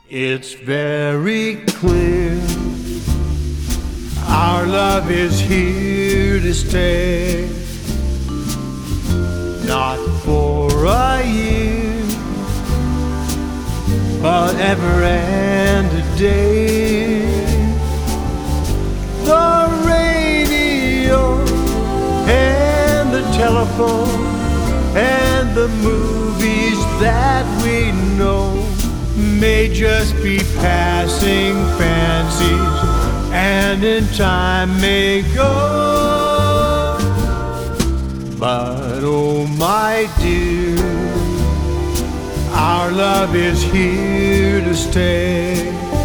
It's very clear our love is here to stay, not for a year, but ever and a day. The radio and the telephone and the movies that we know may just be passing fancies, and in time may go. But oh my dear, our love is here to stay.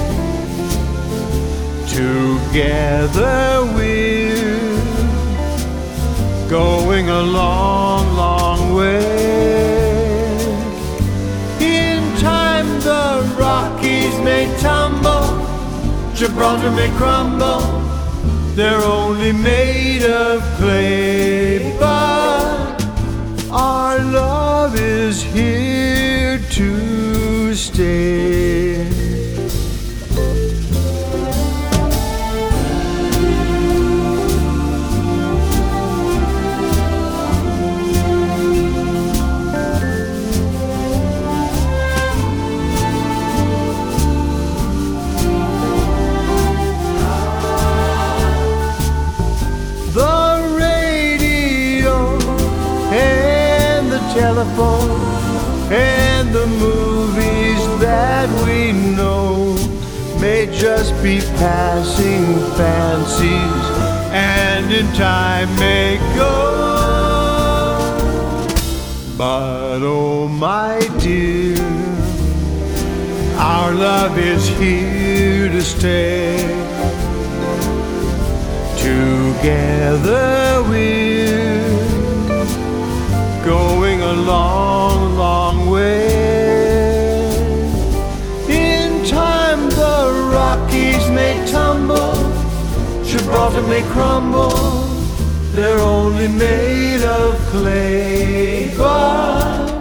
Together we're going a long, long way. The Rockies may tumble, Gibraltar may crumble, they're only made of clay. But our love is here to stay. Telephone and the movies that we know may just be passing fancies, and in time may go. But oh my dear, our love is here to stay. Together we're going a long, long way. In time the Rockies may tumble, Gibraltar may crumble, they're only made of clay. But